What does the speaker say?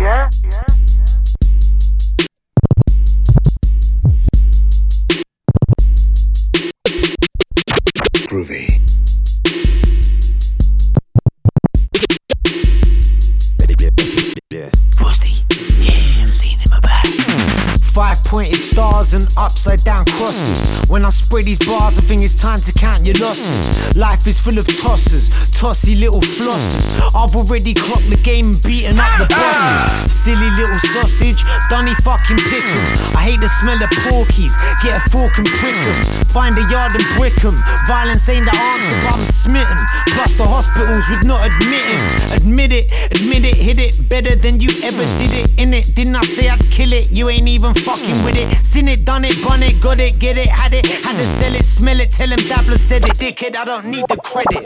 Groovy. Yeah. Frosty, yeah, I'm seeing in my back. 5-pointed stars and upside down crosses. When I spread these bars, I think it's time to count your losses. Life is full of tossers, tossy little flossers. I've already clocked the game and beaten up the bosses. Silly little sausage, Donny fucking pick 'em. I hate the smell of porkies, get a fork and prick 'em. Find a yard and brick 'em. Violence ain't the answer, but I'm smitten. Plus the hospitals would not admit it. Admit it, hit it better than you ever did it. In it, didn't I say I'd kill it? You ain't even fucking with it. Seen it, done it, bun it, got it, get it, had to sell it, smell it, tell him Dabbler said it. Dickhead, I don't need the credit.